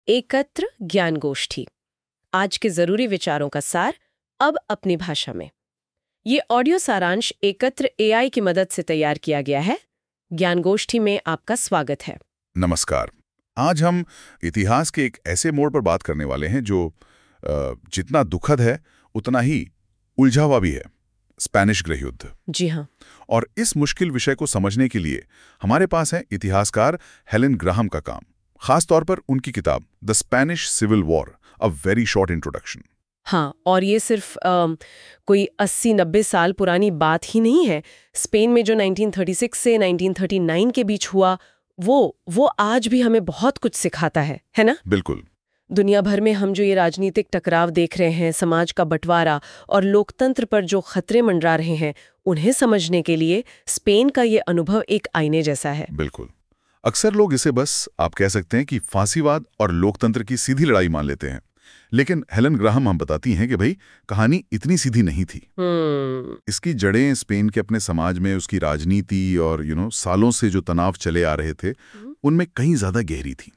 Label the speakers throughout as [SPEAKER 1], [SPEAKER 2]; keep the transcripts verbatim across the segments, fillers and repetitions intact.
[SPEAKER 1] एकत्र ज्ञान गोष्ठी, आज के जरूरी विचारों का सार, अब अपनी भाषा में। ये ऑडियो सारांश एकत्र एआई की मदद से तैयार किया गया है। ज्ञान गोष्ठी में आपका स्वागत है।
[SPEAKER 2] नमस्कार। आज हम इतिहास के एक ऐसे मोड़ पर बात करने वाले हैं जो अ, जितना दुखद है उतना ही उलझा हुआ भी है, स्पेनिश गृह युद्ध।
[SPEAKER 1] जी हाँ।
[SPEAKER 2] और इस मुश्किल विषय को समझने के लिए हमारे पास है इतिहासकार हेलेन ग्राहम का काम, खास तौर पर उनकी किताब the Spanish civil war, a very short introduction.
[SPEAKER 1] हाँ, और ये सिर्फ अम, कोई अस्सी नब्बे साल पुरानी बात ही नहीं है। स्पेन में जो नाइनटीन थर्टी सिक्स से नाइनटीन थर्टी नाइन के बीच हुआ, वो वो आज भी हमें बहुत कुछ सिखाता है, है ना?
[SPEAKER 2] बिल्कुल।
[SPEAKER 1] दुनिया भर में हम जो ये राजनीतिक टकराव देख रहे हैं, समाज का बंटवारा और लोकतंत्र पर जो खतरे मंडरा रहे हैं, उन्हें समझने के लिए स्पेन का ये अनुभव एक आईने जैसा है।
[SPEAKER 2] बिल्कुल। अक्सर लोग इसे बस आप कह सकते हैं कि फांसीवाद और लोकतंत्र की सीधी लड़ाई मान लेते हैं, लेकिन हेलेन ग्राहम हम बताती हैं कि भाई कहानी इतनी सीधी नहीं थी।
[SPEAKER 1] हम्म
[SPEAKER 2] इसकी जड़ें स्पेन के अपने समाज में उसकी राजनीति और यू नो सालों से जो तनाव चले आ रहे थे, उनमें कहीं ज्यादा गहरी थी।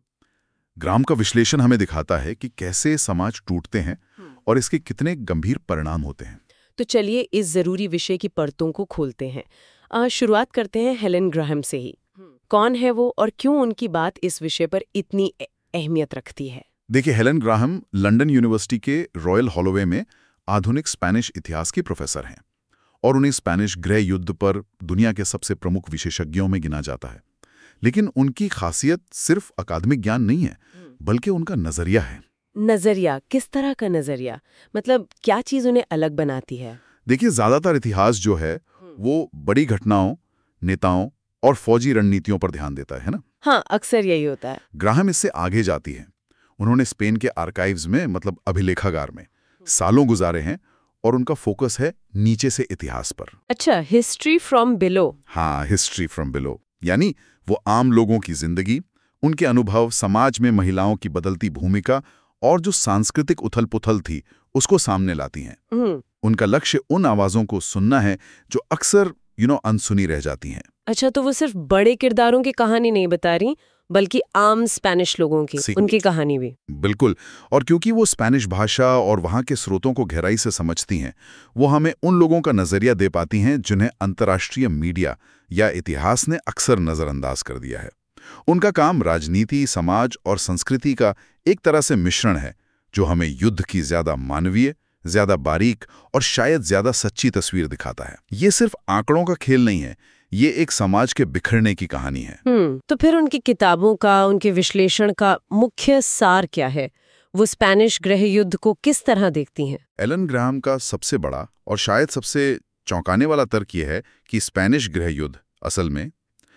[SPEAKER 2] ग्राहम का विश्लेषण हमें दिखाता है कि कैसे समाज टूटते हैं और इसके कितने गंभीर परिणाम होते हैं।
[SPEAKER 1] तो चलिए इस जरूरी विषय की परतों को खोलते हैं। आ, शुरुआत करते हैं हेलेन ग्राहम से ही। कौन है वो और क्यों उनकी बात इस विषय पर इतनी अ- अहमियत रखती है?
[SPEAKER 2] देखिए, हेलेन ग्राहम लंदन यूनिवर्सिटी के रॉयल हॉलोवे में आधुनिक स्पेनिश इतिहास की प्रोफेसर हैं और उन्हें स्पेनिश गृह युद्ध पर दुनिया के सबसे प्रमुख विशेषज्ञों में गिना जाता है। लेकिन उनकी खासियत सिर्फ अकादमिक ज्ञान नहीं है, बल्कि उनका नजरिया है।
[SPEAKER 1] नजरिया? किस तरह का नजरिया? मतलब क्या चीज उन्हें अलग बनाती है?
[SPEAKER 2] देखिए, ज्यादातर इतिहास जो है वो बड़ी घटनाओं, नेताओं और फौजी रणनीतियों पर ध्यान देता है ना।
[SPEAKER 1] हाँ, अक्सर यही होता है।
[SPEAKER 2] ग्राहम इससे आगे जाती है। उन्होंने स्पेन के आर्काइव्स में, मतलब अभिलेखागार में सालों गुजारे हैं और उनका फोकस है नीचे से इतिहास पर।
[SPEAKER 1] अच्छा, हिस्ट्री फ्रॉम बिलो।
[SPEAKER 2] हाँ, हिस्ट्री फ्रॉम बिलो, यानी वो आम लोगों की जिंदगी, उनके अनुभव, समाज में महिलाओं की बदलती भूमिका और जो सांस्कृतिक उथल-पुथल थी उसको सामने लाती हैं।
[SPEAKER 1] हम्म
[SPEAKER 2] उनका लक्ष्य उन आवाजों को सुनना है जो अक्सर यू नो अनसुनी रह जाती हैं।
[SPEAKER 1] अच्छा, तो वो सिर्फ बड़े किरदारों की कहानी नहीं बता रही, बल्कि आम स्पेनिश लोगों की,
[SPEAKER 2] सी-
[SPEAKER 1] उनकी कहानी भी।
[SPEAKER 2] बिल्कुल। और क्योंकि वो स्पेनिश भाषा और वहाँ के स्रोतों को गहराई से समझती हैं, वो हमें उन लोगों का नजरिया दे पाती हैं जिन्हें अंतर्राष्ट्रीय मीडिया या इतिहास ने अक्सर नजरअंदाज कर दिया है। उनका काम राजनीति, समाज और संस्कृति का एक तरह से मिश्रण है, जो हमें युद्ध की ज्यादा मानवीय, ज्यादा बारीक और शायद ज्यादा सच्ची तस्वीर दिखाता है। ये सिर्फ आंकड़ों का खेल नहीं है, ये एक समाज के बिखरने की कहानी है।
[SPEAKER 1] हम्म तो फिर उनकी किताबों का, उनके विश्लेषण का मुख्य सार क्या है? वो स्पेनिश गृह युद्ध को किस तरह देखती हैं?
[SPEAKER 2] हेलेन ग्राहम का सबसे बड़ा और शायद सबसे चौंकाने वाला तर्क यह है कि स्पेनिश गृह युद्ध असल में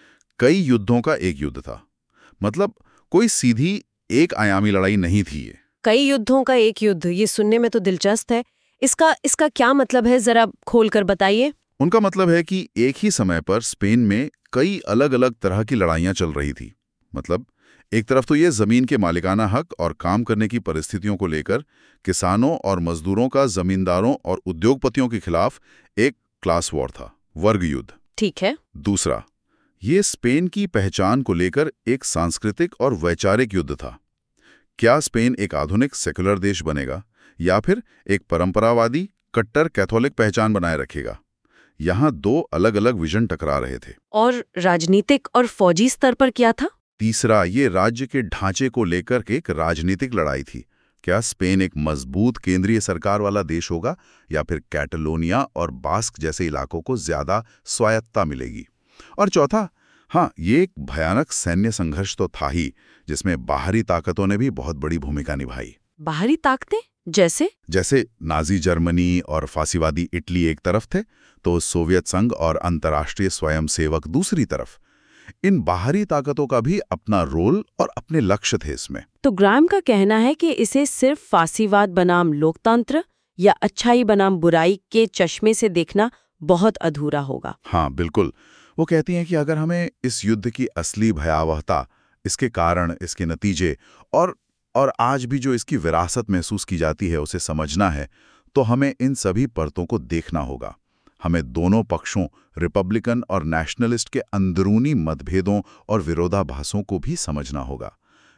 [SPEAKER 2] कई युद्धों का एक युद्ध था। मतलब कोई सीधी एक आयामी लड़ाई नहीं थी ये।
[SPEAKER 1] कई युद्धों का एक युद्ध, ये सुनने में तो दिलचस्प है। इसका इसका क्या मतलब है, जरा खोल कर बताइए।
[SPEAKER 2] उनका मतलब है कि एक ही समय पर स्पेन में कई अलग अलग तरह की लड़ाइयां चल रही थी। मतलब एक तरफ तो ये जमीन के मालिकाना हक और काम करने की परिस्थितियों को लेकर किसानों और मजदूरों का जमींदारों और उद्योगपतियों के खिलाफ एक क्लास वॉर था, वर्ग युद्ध।
[SPEAKER 1] ठीक है।
[SPEAKER 2] दूसरा, ये स्पेन की पहचान को लेकर एक सांस्कृतिक और वैचारिक युद्ध था। क्या स्पेन एक आधुनिक सेकुलर देश बनेगा या फिर एक परंपरावादी कट्टर कैथोलिक पहचान बनाए रखेगा? यहाँ दो अलग अलग विजन टकरा रहे थे।
[SPEAKER 1] और राजनीतिक और फौजी स्तर पर क्या था?
[SPEAKER 2] तीसरा, ये राज्य के ढांचे को लेकर के एक राजनीतिक लड़ाई थी। क्या स्पेन एक मजबूत केंद्रीय सरकार वाला देश होगा या फिर कैटलोनिया और बास्क जैसे इलाकों को ज्यादा स्वायत्तता मिलेगी? और चौथा, हाँ, ये एक भयानक सैन्य संघर्ष तो था ही, जिसमें बाहरी ताकतों ने भी बहुत बड़ी भूमिका निभाई।
[SPEAKER 1] बाहरी ताकतें? जैसे?
[SPEAKER 2] जैसे नाजी जर्मनी और फासीवादी इटली एक तरफ थे, तो सोवियत संघ और अंतर्राष्ट्रीय स्वयंसेवक दूसरी तरफ। इन बाहरी ताकतों का भी अपना रोल और अपने लक्ष्य थे इसमें।
[SPEAKER 1] तो ग्राहम का कहना है कि इसे सिर्फ फासीवाद बनाम लोकतंत्र या अच्छाई बनाम बुराई के चश्मे से देखना बहुत अधूरा होगा।
[SPEAKER 2] हाँ, बिल्कुल। वो कहती हैं कि अगर हमें इस युद्ध की असली भयावहता, इसके कारण, इसके नतीजे और और आज भी जो इसकी विरासत महसूस की जाती है उसे समझना है, तो हमें इन सभी परतों को देखना होगा। हमें दोनों पक्षों, रिपब्लिकन और नेशनलिस्ट के अंदरूनी मतभेदों और विरोधाभासों को भी समझना होगा।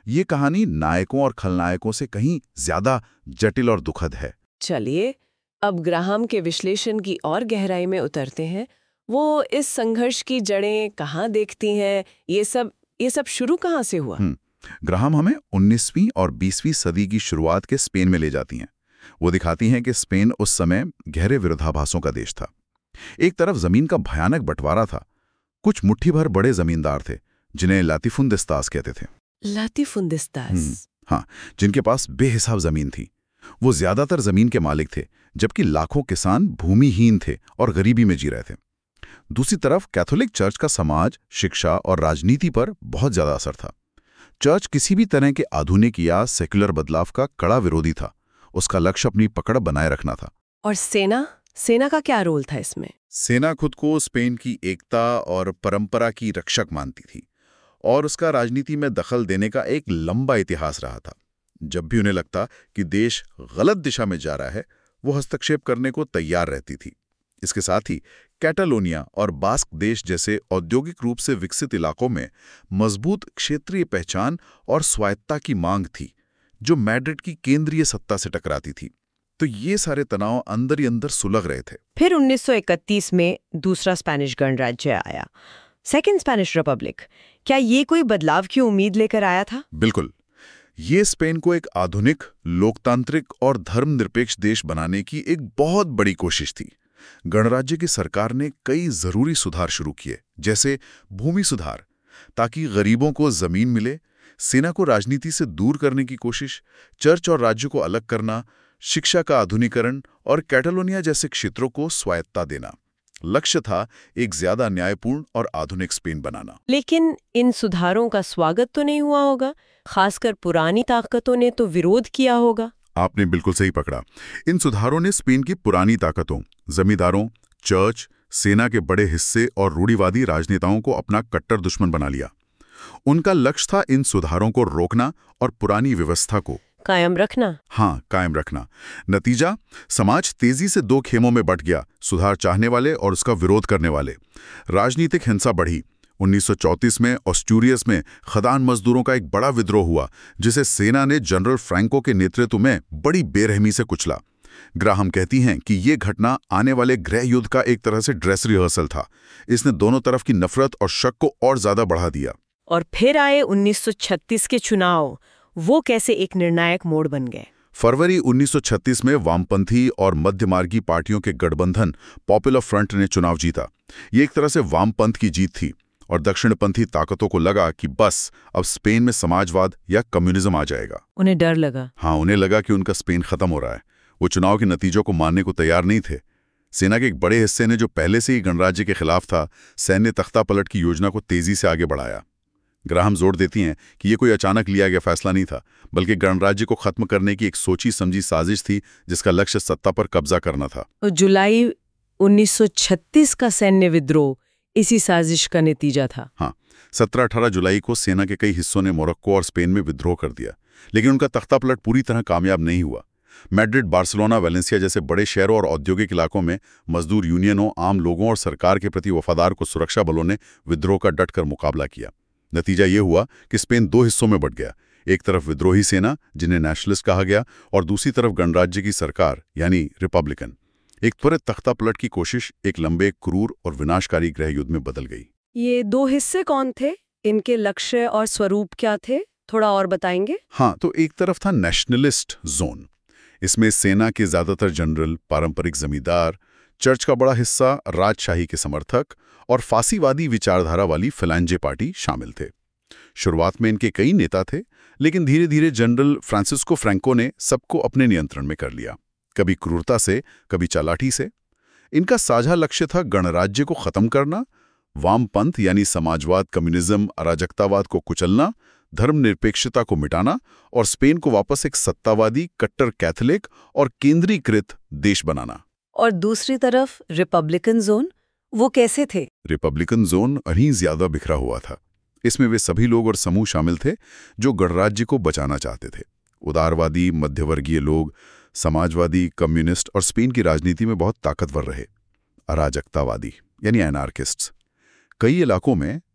[SPEAKER 2] ये कहानी नायकों और खलनायकों से कहीं ज्यादा जटिल और दुखद है।
[SPEAKER 1] चलिए अब ग्राहम के विश्लेषण की और गहराई में उतरते हैं। वो इस संघर्ष की जड़ें कहाँ देखती हैं, ये सब ये सब शुरू कहाँ से हुआ?
[SPEAKER 2] ग्राहम हमें उन्नीसवीं और बीसवीं सदी की शुरुआत के स्पेन में ले जाती हैं। वो दिखाती हैं कि स्पेन उस समय गहरे विरोधाभासों का देश था। एक तरफ जमीन का भयानक बंटवारा था। कुछ मुट्ठी भर बड़े जमींदार थे जिन्हें लातिफुंदिस्तास कहते थे।
[SPEAKER 1] लातिफुंदिस्तास?
[SPEAKER 2] हाँ, जिनके पास बेहिसाब जमीन थी। वो ज्यादातर जमीन के मालिक थे, जबकि लाखों किसान भूमिहीन थे और गरीबी में जी रहे थे। दूसरी तरफ कैथोलिक चर्च का समाज, शिक्षा और राजनीति पर बहुत ज्यादा असर था। चर्च किसी भी तरह के आधुनिक या सेक्युलर बदलाव का कड़ा विरोधी था। उसका लक्ष्य अपनी पकड़ बनाए रखना था।
[SPEAKER 1] और सेना सेना का क्या रोल था इसमें?
[SPEAKER 2] सेना खुद को स्पेन की एकता और परंपरा की रक्षक मानती थी और उसका राजनीति में दखल देने का एक लंबा इतिहास रहा था। जब भी उन्हें लगता कि देश गलत दिशा में जा रहा है, वो हस्तक्षेप करने को तैयार रहती थी। इसके साथ ही कैटालोनिया और बास्क देश जैसे औद्योगिक रूप से विकसित इलाकों में मजबूत क्षेत्रीय पहचान और स्वायत्तता की मांग थी, जो मैड्रिड की केंद्रीय सत्ता से टकराती थी। तो ये सारे तनाव अंदर ही अंदर सुलग रहे थे।
[SPEAKER 1] फिर उन्नीस सौ इकतीस में दूसरा स्पेनिश गणराज्य आया, सेकेंड स्पेनिश रिपब्लिक। क्या ये कोई बदलाव की उम्मीद लेकर आया था?
[SPEAKER 2] बिल्कुल। ये स्पेन को एक आधुनिक, लोकतांत्रिक और धर्मनिरपेक्ष देश बनाने की एक बहुत बड़ी कोशिश थी। गणराज्य की सरकार ने कई जरूरी सुधार शुरू किए, जैसे भूमि सुधार ताकि गरीबों को जमीन मिले, सेना को राजनीति से दूर करने की कोशिश, चर्च और राज्य को अलग करना, शिक्षा का आधुनिकीकरण और कैटालोनिया जैसे क्षेत्रों को स्वायत्तता देना। लक्ष्य था एक ज्यादा न्यायपूर्ण और आधुनिक स्पेन बनाना।
[SPEAKER 1] लेकिन इन सुधारों का स्वागत तो नहीं हुआ होगा, खासकर पुरानी ताकतों ने तो विरोध किया होगा।
[SPEAKER 2] आपने बिल्कुल सही पकड़ा। इन सुधारों ने स्पेन की पुरानी ताकतों, जमींदारों, चर्च, सेना के बड़े हिस्से और रूढ़िवादी राजनेताओं को अपना कट्टर दुश्मन बना लिया। उनका लक्ष्य था इन सुधारों को रोकना और पुरानी व्यवस्था को
[SPEAKER 1] कायम रखना।
[SPEAKER 2] हाँ, कायम रखना। नतीजा, समाज तेजी से दो खेमों में बंट गया, सुधार चाहने वाले और उसका विरोध करने वाले। राजनीतिक हिंसा बढ़ी। उन्नीस सौ चौंतीस में ऑस्ट्यूरियस में खदान मजदूरों का एक बड़ा विद्रोह हुआ, जिसे सेना ने जनरल फ्रैंको के नेतृत्व में बड़ी बेरहमी से कुचला। ग्राहम कहती हैं कि ये घटना आने वाले गृह युद्ध का एक तरह से ड्रेस रिहर्सल था। इसने दोनों तरफ की नफरत और शक को और ज्यादा बढ़ा दिया।
[SPEAKER 1] और फिर आए उन्नीस सौ छत्तीस के चुनाव। वो कैसे एक निर्णायक मोड़ बन गए?
[SPEAKER 2] फरवरी उन्नीस सौ छत्तीस में वामपंथी और मध्यमार्गी पार्टियों के गठबंधन पॉपुलर फ्रंट ने चुनाव जीता। ये एक तरह से वामपंथ की जीत थी और दक्षिणपंथी ताकतों को लगा कि बस अब स्पेन में समाजवाद या कम्युनिज्म आ जाएगा।
[SPEAKER 1] उन्हें डर लगा।
[SPEAKER 2] हाँ, उन्हें लगा कि उनका स्पेन खत्म हो रहा है। वो चुनाव के नतीजों को मानने को तैयार नहीं थे। सेना के एक बड़े हिस्से ने, जो पहले से ही गणराज्य के खिलाफ था, सैन्य तख्ता पलट की योजना को तेजी से आगे बढ़ाया। ग्राहम जोर देती हैं कि ये कोई अचानक लिया गया फैसला नहीं था, बल्कि गणराज्य को खत्म करने की एक सोची समझी साजिश थी, जिसका लक्ष्य सत्ता पर कब्जा करना था।
[SPEAKER 1] जुलाई उन्नीस सौ छत्तीस का सैन्य विद्रोह इसी साजिश का नतीजा था।
[SPEAKER 2] हाँ, सत्रह अठारह जुलाई को सेना के कई हिस्सों ने मोरक्को और स्पेन में विद्रोह कर दिया, लेकिन उनका तख्ता पलट पूरी तरह कामयाब नहीं हुआ। मैड्रिड, बार्सिलोना, वेलेंसिया जैसे बड़े शहरों और औद्योगिक इलाकों में मजदूर यूनियनों, आम लोगों और सरकार के प्रति वफादार को सुरक्षा बलों ने विद्रोह का डटकर मुकाबला किया। नतीजा ये हुआ कि स्पेन दो हिस्सों में बंट गया। एक तरफ विद्रोही सेना, जिन्हें नेशनलिस्ट कहा गया, और दूसरी तरफ गणराज्य की सरकार यानी रिपब्लिकन। एक त्वरित तख्ता पलट की कोशिश एक लंबे, क्रूर और विनाशकारी गृह युद्ध में बदल गई।
[SPEAKER 1] ये दो हिस्से कौन थे? इनके लक्ष्य और स्वरूप क्या थे? थोड़ा और बताएंगे?
[SPEAKER 2] हाँ, तो एक तरफ था नेशनलिस्ट जोन। इसमें सेना के ज्यादातर जनरल, पारंपरिक जमींदार, चर्च का बड़ा हिस्सा, राजशाही के समर्थक और फासीवादी विचारधारा वाली फैलांजे पार्टी शामिल थे। शुरुआत में इनके कई नेता थे, लेकिन धीरे धीरे जनरल फ्रांसिस्को फ्रैंको ने सबको अपने नियंत्रण में कर लिया, कभी क्रूरता से, कभी चालाकी से। इनका साझा लक्ष्य था गणराज्य को खत्म करना, वामपंथ यानी समाजवाद, कम्युनिज्म, अराजकतावाद को कुचलना, धर्मनिरपेक्षता को मिटाना और स्पेन को वापस एक सत्तावादी, कट्टर कैथोलिक और केंद्रीकृत देश बनाना।
[SPEAKER 1] और दूसरी तरफ रिपब्लिकन जोन, वो कैसे थे?
[SPEAKER 2] रिपब्लिकन जोन अहीं ज्यादा बिखरा हुआ था। इसमें वे सभी लोग और समूह शामिल थे जो गणराज्य को बचाना चाहते थे। उदारवादी, मध्यवर्गीय लोग, समाजवादी, कम्युनिस्ट और स्पेन की राजनीति में बहुत ताकतवर रहे। अराजकतावादी यानी एनार्किस्ट्स। कई इलाकों में,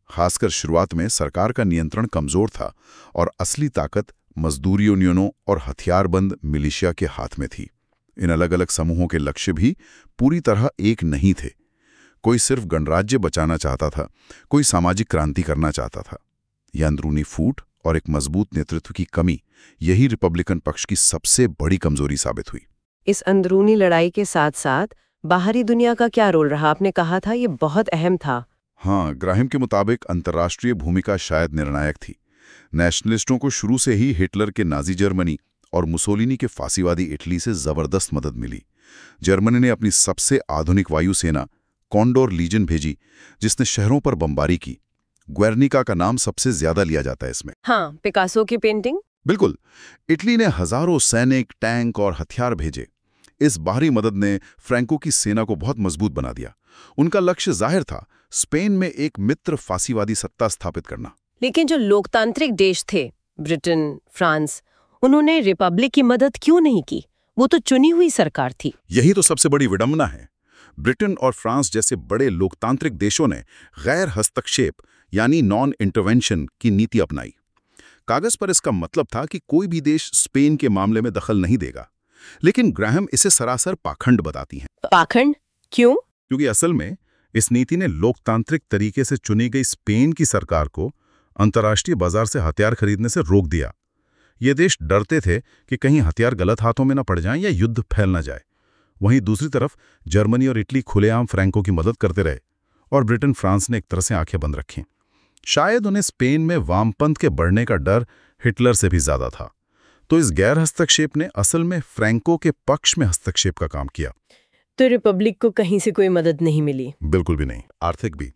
[SPEAKER 2] खासकर शुरुआत में सरकार का नियंत्रण कमजोर था और असली ताकत मजदूर यूनियनों और हथियारबंद मिलिशिया के हाथ में थी। इन अलग अलग समूहों के लक्ष्य भी पूरी तरह एक नहीं थे। कोई सिर्फ गणराज्य बचाना चाहता था, कोई सामाजिक क्रांति करना चाहता था। यह अंदरूनी फूट और एक मजबूत नेतृत्व की कमी, यही रिपब्लिकन पक्ष की सबसे बड़ी कमजोरी साबित हुई।
[SPEAKER 1] इस अंदरूनी लड़ाई के साथ साथ बाहरी दुनिया का क्या रोल रहा? आपने कहा था ये बहुत अहम था।
[SPEAKER 2] हाँ, ग्राहम के मुताबिक अंतर्राष्ट्रीय भूमिका शायद निर्णायक थी। नेशनलिस्टों को शुरू से ही हिटलर के नाजी जर्मनी और मुसोलिनी के फांसीवादी इटली से जबरदस्त मदद मिली। जर्मनी ने अपनी सबसे आधुनिक वायुसेना कॉन्डोर लीजन भेजी, जिसने शहरों पर बमबारी की। ग्वेर्निका का नाम सबसे ज्यादा लिया जाता है इसमें।
[SPEAKER 1] हाँ, पिकासो की पेंटिंग।
[SPEAKER 2] बिल्कुल। इटली ने हजारों सैनिक, टैंक और हथियार भेजे। इस बाहरी मदद ने फ्रैंको की सेना को बहुत मजबूत बना दिया। उनका लक्ष्य जाहिर था, स्पेन में एक मित्र फांसीवादी सत्ता स्थापित करना।
[SPEAKER 1] लेकिन जो लोकतांत्रिक देश थे, ब्रिटेन, फ्रांस, उन्होंने रिपब्लिक की मदद क्यों नहीं की? वो तो चुनी हुई सरकार थी।
[SPEAKER 2] यही तो सबसे बड़ी विडंबना है। ब्रिटेन और फ्रांस जैसे बड़े लोकतांत्रिक देशों ने गैर हस्तक्षेप यानी नॉन इंटरवेंशन की नीति अपनाई। कागज पर इसका मतलब था कि कोई भी देश स्पेन के मामले में दखल नहीं देगा, लेकिन ग्राहम इसे सरासर पाखंड बताती हैं।
[SPEAKER 1] पाखंड क्यों?
[SPEAKER 2] क्योंकि असल में इस नीति ने लोकतांत्रिक तरीके से चुनी गई स्पेन की सरकार को अंतर्राष्ट्रीय बाजार से हथियार खरीदने से रोक दिया। ये देश डरते थे कि कहीं हथियार गलत हाथों में न पड़ जाएं या युद्ध फैल न जाए। वहीं दूसरी तरफ जर्मनी और इटली खुलेआम फ्रैंको की मदद करते रहे और ब्रिटेन, फ्रांस ने एक तरह से आंखें बंद रखीं। शायद उन्हें स्पेन में वामपंथ के बढ़ने का डर हिटलर से भी ज्यादा था। तो इस गैर हस्तक्षेप ने असल में फ्रैंको के पक्ष में हस्तक्षेप का काम किया।
[SPEAKER 1] तो रिपब्लिक को कहीं से कोई मदद नहीं मिली?
[SPEAKER 2] बिल्कुल भी नहीं, आर्थिक भी।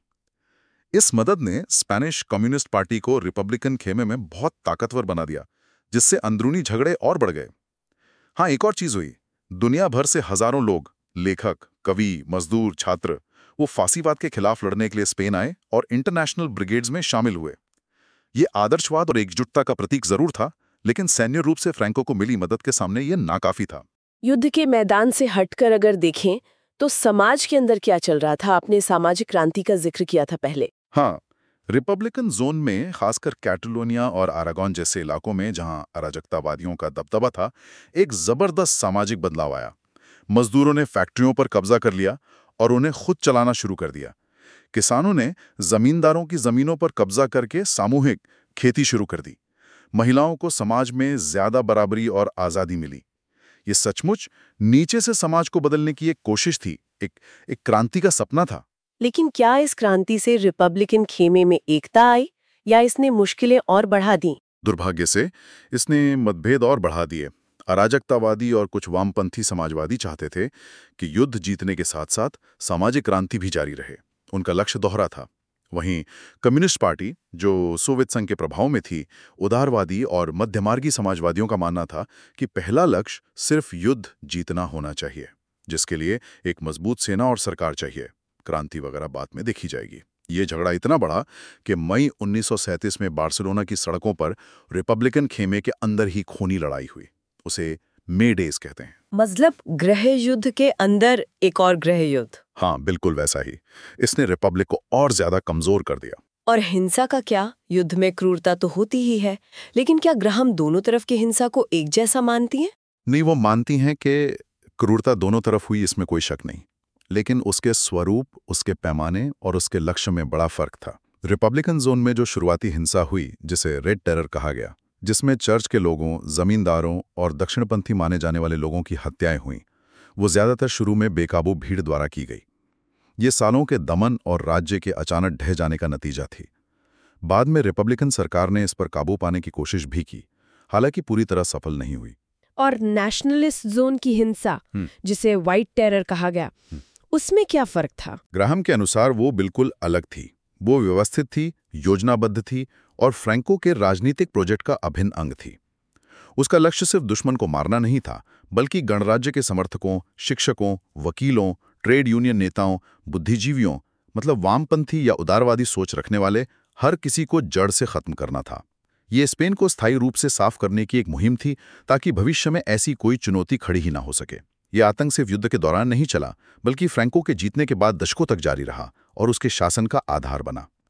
[SPEAKER 2] इस मदद ने स्पेनिश कम्युनिस्ट पार्टी को रिपब्लिकन खेमे में बहुत ताकतवर बना दिया, जिससे अंदरूनी झगड़े और बढ़ गए। हाँ, एक और चीज हुई। दुनिया भर से हजारों लोग, लेखक, कवि, मजदूर, छात्र, वो फांसीवाद के खिलाफ लड़ने के लिए स्पेन आए और इंटरनेशनल ब्रिगेड्स में शामिल हुए। ये आदर्शवाद और एकजुटता का प्रतीक जरूर था, लेकिन सैन्य रूप से फ्रैंको को मिली मदद के सामने ये नाकाफी था।
[SPEAKER 1] युद्ध के मैदान से हटकर अगर देखें तो समाज के अंदर क्या चल रहा था? आपने सामाजिक क्रांति का जिक्र किया था पहले।
[SPEAKER 2] हाँ, रिपब्लिकन जोन में, खासकर कैटलोनिया और आरागोन जैसे इलाकों में जहां अराजकतावादियों का दबदबा था, एक जबरदस्त सामाजिक बदलाव आया। मजदूरों ने फैक्ट्रियों पर कब्जा कर लिया और उन्हें खुद चलाना शुरू कर दिया। किसानों ने जमींदारों की जमीनों पर कब्जा करके सामूहिक खेती शुरू कर दी। महिलाओं को समाज में ज्यादा बराबरी और आजादी मिली। ये सचमुच नीचे से समाज को बदलने की एक कोशिश थी, एक एक क्रांति का सपना था।
[SPEAKER 1] लेकिन क्या इस क्रांति से रिपब्लिकन खेमे में एकता आई या इसने मुश्किलें और बढ़ा दी?
[SPEAKER 2] दुर्भाग्य से इसने मतभेद और बढ़ा दिए। अराजकतावादी और कुछ वामपंथी समाजवादी चाहते थे कि युद्ध जीतने के साथ साथ सामाजिक क्रांति भी जारी रहे। उनका लक्ष्य दोहरा था। वहीं कम्युनिस्ट पार्टी, जो सोवियत संघ के प्रभाव में थी, उदारवादी और मध्यमार्गी समाजवादियों का मानना था कि पहला लक्ष्य सिर्फ युद्ध जीतना होना चाहिए, जिसके लिए एक मजबूत सेना और सरकार चाहिए। क्रांति वगैरह बाद में देखी जाएगी। ये झगड़ा इतना बढ़ा कि मई उन्नीस सौ सैंतीस में बार्सिलोना की सड़कों पर रिपब्लिकन खेमे के अंदर ही खूनी लड़ाई हुई। उसे मे डेज कहते हैं।
[SPEAKER 1] मतलब गृह युद्ध के अंदर एक और गृह युद्ध।
[SPEAKER 2] हाँ, बिल्कुल वैसा ही। इसने रिपब्लिक को और ज्यादा कमजोर कर दिया।
[SPEAKER 1] और हिंसा का क्या? युद्ध में क्रूरता तो होती ही है, लेकिन क्या ग्राहम दोनों तरफ की हिंसा को एक जैसा मानती हैं?
[SPEAKER 2] नहीं, वो मानती हैं कि क्रूरता दोनों तरफ हुई, इसमें कोई शक नहीं, लेकिन उसके स्वरूप, उसके पैमाने और उसके लक्ष्य में बड़ा फर्क था। रिपब्लिकन जोन में जो शुरुआती हिंसा हुई, जिसे रेड टेरर कहा गया, जिसमें चर्च के लोगों, जमींदारों और दक्षिणपंथी माने जाने वाले लोगों की हत्याएं हुईं, वो ज्यादातर शुरू में बेकाबू भीड़ द्वारा की गई। ये सालों के दमन और राज्य के अचानक ढह जाने का नतीजा थी। बाद में रिपब्लिकन सरकार ने इस पर काबू पाने की कोशिश भी की, हालांकि पूरी तरह सफल नहीं हुई।
[SPEAKER 1] और नेशनलिस्ट जोन की हिंसा, जिसे व्हाइट टेरर कहा गया, उसमें क्या फर्क था?
[SPEAKER 2] ग्राहम के अनुसार वो बिल्कुल अलग थी। वो व्यवस्थित थी, योजनाबद्ध थी और फ्रैंको के राजनीतिक प्रोजेक्ट का अभिन्न अंग थी। उसका लक्ष्य सिर्फ दुश्मन को मारना नहीं था, बल्कि गणराज्य के समर्थकों, शिक्षकों, वकीलों, ट्रेड यूनियन नेताओं, बुद्धिजीवियों, मतलब वामपंथी या उदारवादी सोच रखने वाले हर किसी को जड़ से खत्म करना था। ये स्पेन को स्थायी रूप से साफ करने की एक मुहिम थी, ताकि भविष्य में ऐसी कोई चुनौती खड़ी ही ना हो सके। ये आतंक सिर्फ युद्ध के दौरान नहीं चला, बल्कि फ्रैंको के जीतने के बाद दशकों तक जारी रहा और उसके शासन का आधार बना।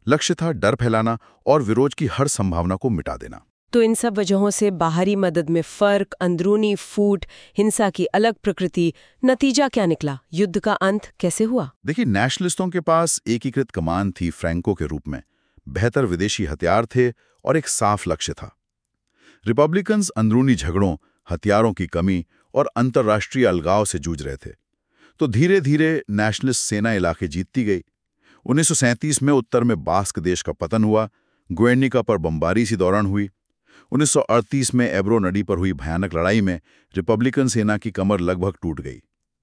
[SPEAKER 2] लक्ष्य था डर फैलाना और विरोध की हर संभावना को मिटा देना।
[SPEAKER 1] तो इन सब वजहों से बाहरी मदद में फर्क, अंदरूनी फूट, हिंसा की अलग प्रकृति, नतीजा क्या निकला? युद्ध का अंत कैसे हुआ?
[SPEAKER 2] देखिए, नेशनलिस्टों के पास एकीकृत कमान थी फ्रैंको के रूप में, बेहतर विदेशी हथियार थे और एक साफ लक्ष्य था। रिपब्लिकन्स अंदरूनी झगड़ों, हथियारों की कमी और अंतर्राष्ट्रीय अलगाव से जूझ रहे थे। तो धीरे धीरे नेशनलिस्ट सेना इलाके जीतती गई। उन्नीस सौ सैंतीस में उत्तर में बास्क देश का पतन हुआ, गुएर्निका पर बमबारी सी दौरान हुई। उन्नीस सौ अड़तीस में एब्रो नदी पर हुई भयानक लड़ाई में रिपब्लिकन सेना की कमर लगभग टूट गई।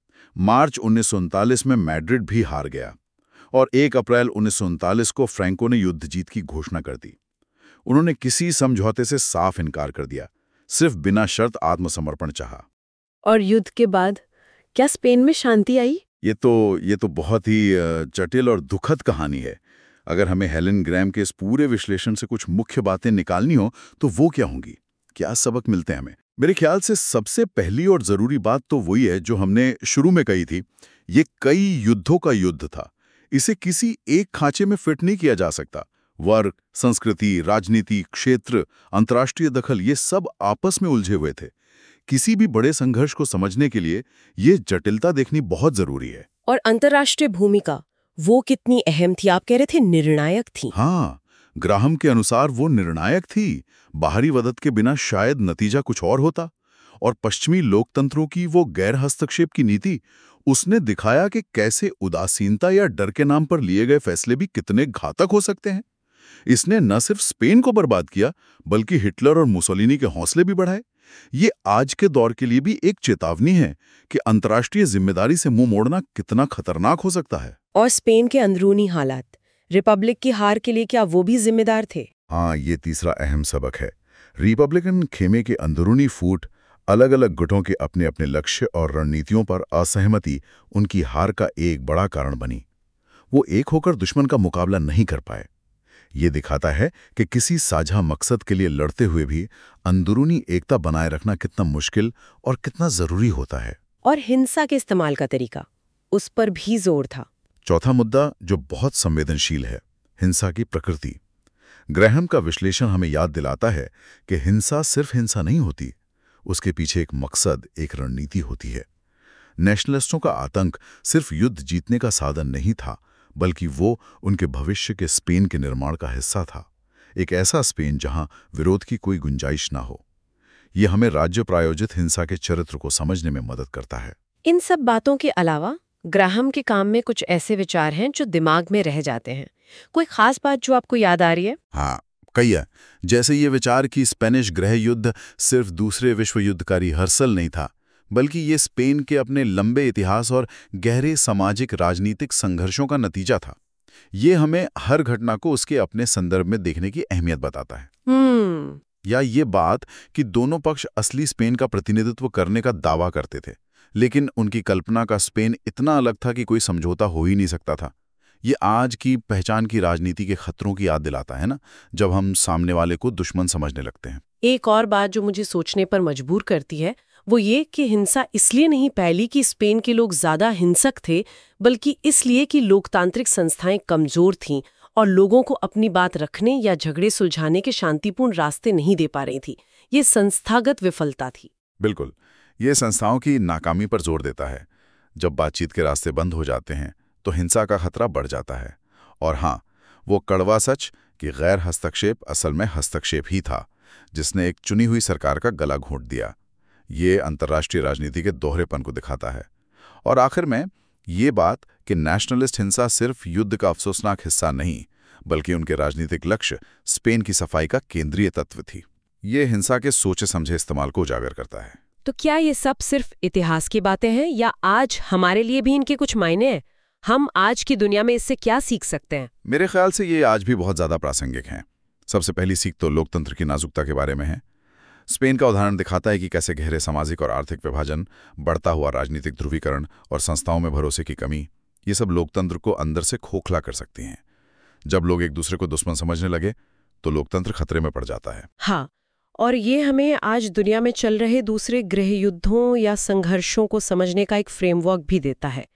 [SPEAKER 2] मार्च उन्नीस सौ उनतालीस में मैड्रिड भी हार गया और एक अप्रैल उन्नीस सौ उनतालीस को फ्रैंको ने युद्ध जीत की घोषणा कर दी। उन्होंने किसी समझौते से साफ इनकार कर दिया, सिर्फ बिना शर्त आत्मसमर्पण चाहा।
[SPEAKER 1] और युद्ध के बाद क्या स्पेन में शांति आई?
[SPEAKER 2] ये तो ये तो बहुत ही जटिल और दुखद कहानी है। अगर हमें हेलेन ग्रैम के इस पूरे विश्लेषण से कुछ मुख्य बातें निकालनी हो तो वो क्या होंगी? क्या सबक मिलते हैं हमें? मेरे ख्याल से सबसे पहली और जरूरी बात तो वही है जो हमने शुरू में कही थी। ये कई युद्धों का युद्ध था। इसे किसी एक खांचे में फिट नहीं किया जा सकता। वर्ग, संस्कृति, राजनीति, क्षेत्र, अंतर्राष्ट्रीय दखल, ये सब आपस में उलझे हुए थे। किसी भी बड़े संघर्ष को समझने के लिए ये जटिलता देखनी बहुत जरूरी है।
[SPEAKER 1] और अंतर्राष्ट्रीय भूमिका वो कितनी अहम थी? आप कह रहे थे निर्णायक थी।
[SPEAKER 2] हाँ, ग्राहम के अनुसार वो निर्णायक थी। बाहरी मदद के बिना शायद नतीजा कुछ और होता। और पश्चिमी लोकतंत्रों की वो गैर हस्तक्षेप की नीति, उसने दिखाया कि कैसे उदासीनता या डर के नाम पर लिए गए फैसले भी कितने घातक हो सकते हैं। इसने न सिर्फ स्पेन को बर्बाद किया, बल्कि हिटलर और मुसोलिनी के हौसले भी बढ़ाए। ये आज के दौर के लिए भी एक चेतावनी है कि अंतर्राष्ट्रीय जिम्मेदारी से मुंह मोड़ना कितना खतरनाक हो सकता है।
[SPEAKER 1] और स्पेन के अंदरूनी हालात, रिपब्लिक की हार के लिए क्या वो भी जिम्मेदार थे?
[SPEAKER 2] हाँ, ये तीसरा अहम सबक है। रिपब्लिकन खेमे के अंदरूनी फूट, अलग अलग गुटों के अपने अपने लक्ष्य और रणनीतियों पर असहमति उनकी हार का एक बड़ा कारण बनी। वो एक होकर दुश्मन का मुकाबला नहीं कर पाए। ये दिखाता है कि किसी साझा मकसद के लिए लड़ते हुए भी अंदरूनी एकता बनाए रखना कितना मुश्किल और कितना जरूरी होता है।
[SPEAKER 1] और हिंसा के इस्तेमाल का तरीका, उस पर भी जोर था।
[SPEAKER 2] चौथा मुद्दा जो बहुत संवेदनशील है, हिंसा की प्रकृति। ग्रैहम का विश्लेषण हमें याद दिलाता है कि हिंसा सिर्फ हिंसा नहीं होती, उसके पीछे एक मकसद, एक रणनीति होती है। नेशनलिस्टों का आतंक सिर्फ युद्ध जीतने का साधन नहीं था, बल्कि वो उनके भविष्य के स्पेन के निर्माण का हिस्सा था। एक ऐसा स्पेन जहां विरोध की कोई गुंजाइश ना हो। यह हमें राज्य प्रायोजित हिंसा के चरित्र को समझने में मदद करता है।
[SPEAKER 1] इन सब बातों के अलावा ग्राहम के काम में कुछ ऐसे विचार हैं जो दिमाग में रह जाते हैं। कोई खास बात जो आपको याद आ रही है?
[SPEAKER 2] हाँ, कई है। जैसे ये विचार कि स्पेनिश गृह युद्ध सिर्फ दूसरे विश्व युद्ध का रिहर्सल नहीं था, बल्कि ये स्पेन के अपने लंबे इतिहास और गहरे सामाजिक राजनीतिक संघर्षों का नतीजा था। ये हमें हर घटना को उसके अपने संदर्भ में देखने की अहमियत बताता है।
[SPEAKER 1] हम्म
[SPEAKER 2] या ये बात कि दोनों पक्ष असली स्पेन का प्रतिनिधित्व करने का दावा करते थे, लेकिन उनकी कल्पना का स्पेन इतना अलग था कि कोई समझौता हो ही नहीं सकता था। ये आज की पहचान की राजनीति के खतरों की याद दिलाता है ना, जब हम सामने वाले को दुश्मन समझने लगते हैं।
[SPEAKER 1] एक और बात जो मुझे सोचने पर मजबूर करती है वो ये कि हिंसा इसलिए नहीं फैली कि स्पेन के लोग ज्यादा हिंसक थे, बल्कि इसलिए कि लोकतांत्रिक संस्थाएं कमजोर थीं और लोगों को अपनी बात रखने या झगड़े सुलझाने के शांतिपूर्ण रास्ते नहीं दे पा रही थी। ये संस्थागत विफलता थी।
[SPEAKER 2] बिल्कुल, ये संस्थाओं की नाकामी पर जोर देता है। जब बातचीत के रास्ते बंद हो जाते हैं तो हिंसा का खतरा बढ़ जाता है। और हाँ, वो कड़वा सच कि गैर हस्तक्षेप असल में हस्तक्षेप ही था, जिसने एक चुनी हुई सरकार का गला घोंट दिया। ये अंतर्राष्ट्रीय राजनीति के दोहरेपन को दिखाता है। और आखिर में ये बात कि नेशनलिस्ट हिंसा सिर्फ युद्ध का अफसोसनाक हिस्सा नहीं, बल्कि उनके राजनीतिक लक्ष्य स्पेन की सफाई का केंद्रीय तत्व थी। ये हिंसा के सोचे समझे इस्तेमाल को उजागर करता है।
[SPEAKER 1] तो क्या ये सब सिर्फ इतिहास की बातें हैं या आज हमारे लिए भी इनके कुछ मायने हैं? हम आज की दुनिया में इससे क्या सीख सकते हैं?
[SPEAKER 2] मेरे ख्याल से ये आज भी बहुत ज्यादा प्रासंगिक हैं। सबसे पहली सीख तो लोकतंत्र की नाजुकता के बारे में है। स्पेन का उदाहरण दिखाता है कि कैसे गहरे सामाजिक और आर्थिक विभाजन, बढ़ता हुआ राजनीतिक ध्रुवीकरण और संस्थाओं में भरोसे की कमी, ये सब लोकतंत्र को अंदर से खोखला कर सकती हैं। जब लोग एक दूसरे को दुश्मन समझने लगे तो लोकतंत्र खतरे में पड़ जाता है।
[SPEAKER 1] हाँ, और ये हमें आज दुनिया में चल रहे दूसरे गृह युद्धों या संघर्षों को समझने का एक फ्रेमवर्क भी देता है।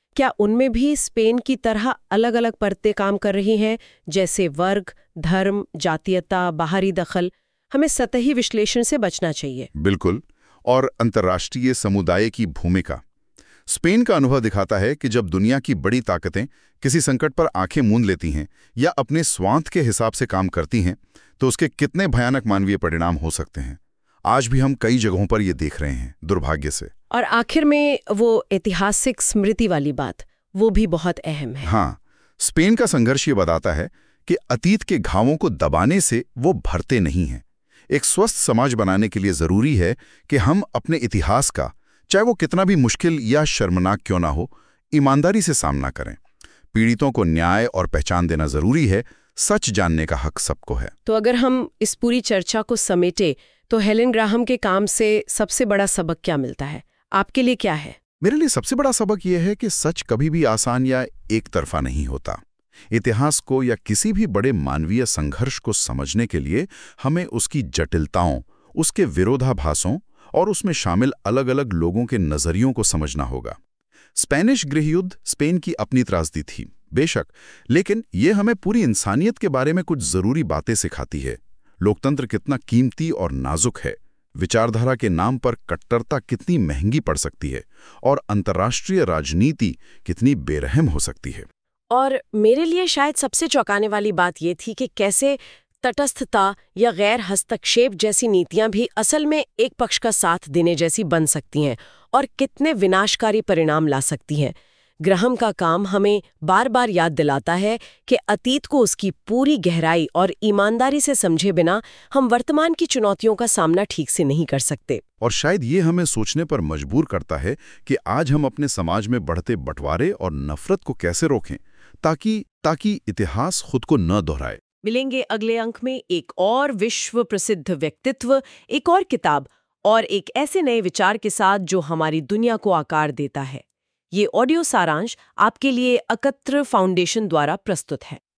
[SPEAKER 1] क्या उनमें भी स्पेन की तरह अलग अलग परतें काम कर रही हैं, जैसे वर्ग, धर्म, जातीयता, बाहरी दखल? हमें सतही विश्लेषण से बचना चाहिए।
[SPEAKER 2] बिल्कुल। और अंतर्राष्ट्रीय समुदाय की भूमिका। स्पेन का अनुभव दिखाता है कि जब दुनिया की बड़ी ताकतें किसी संकट पर आंखें मूंद लेती हैं या अपने स्वार्थ के हिसाब से काम करती हैं, तो उसके कितने भयानक मानवीय परिणाम हो सकते हैं। आज भी हम कई जगहों पर ये देख रहे हैं, दुर्भाग्य से।
[SPEAKER 1] और आखिर में वो ऐतिहासिक स्मृति वाली बात, वो भी बहुत अहम है।
[SPEAKER 2] हाँ, स्पेन का संघर्ष ये बताता है कि अतीत के घावों को दबाने से वो भरते नहीं हैं। एक स्वस्थ समाज बनाने के लिए जरूरी है कि हम अपने इतिहास का, चाहे वो कितना भी मुश्किल या शर्मनाक क्यों ना हो, ईमानदारी से सामना करें। पीड़ितों को न्याय और पहचान देना जरूरी है, सच जानने का हक सबको है।
[SPEAKER 1] तो अगर हम इस पूरी चर्चा को समेटे तो हेलेन ग्राहम के काम से सबसे बड़ा सबक क्या मिलता है? आपके लिए क्या है?
[SPEAKER 2] मेरे लिए सबसे बड़ा सबक यह है कि सच कभी भी आसान या एक तरफा नहीं होता। इतिहास को या किसी भी बड़े मानवीय संघर्ष को समझने के लिए हमें उसकी जटिलताओं, उसके विरोधाभासों और उसमें शामिल अलग अलग लोगों के नजरियों को समझना होगा। स्पेनिश गृहयुद्ध स्पेन की अपनी त्रासदी थी, बेशक, लेकिन यह हमें पूरी इंसानियत के बारे में कुछ जरूरी बातें सिखाती है। लोकतंत्र कितना कीमती और नाजुक है, विचारधारा के नाम पर कट्टरता कितनी महंगी पड़ सकती है, और अंतर्राष्ट्रीय राजनीति कितनी बेरहम हो सकती है।
[SPEAKER 1] और मेरे लिए शायद सबसे चौंकाने वाली बात यह थी कि कैसे तटस्थता या गैर हस्तक्षेप जैसी नीतियां भी असल में एक पक्ष का साथ देने जैसी बन सकती हैं और कितने विनाशकारी परिणाम ला सकती हैं। ग्राहम का काम हमें बार बार याद दिलाता है कि अतीत को उसकी पूरी गहराई और ईमानदारी से समझे बिना हम वर्तमान की चुनौतियों का सामना ठीक से नहीं कर सकते।
[SPEAKER 2] और शायद ये हमें सोचने पर मजबूर करता है कि आज हम अपने समाज में बढ़ते बंटवारे और नफरत को कैसे रोकें, ताकि ताकि इतिहास खुद को न दोहराए।
[SPEAKER 1] मिलेंगे अगले अंक में एक और विश्व प्रसिद्ध व्यक्तित्व, एक और किताब और एक ऐसे नए विचार के साथ जो हमारी दुनिया को आकार देता है। ये ऑडियो सारांश आपके लिए एकत्र फाउंडेशन द्वारा प्रस्तुत है।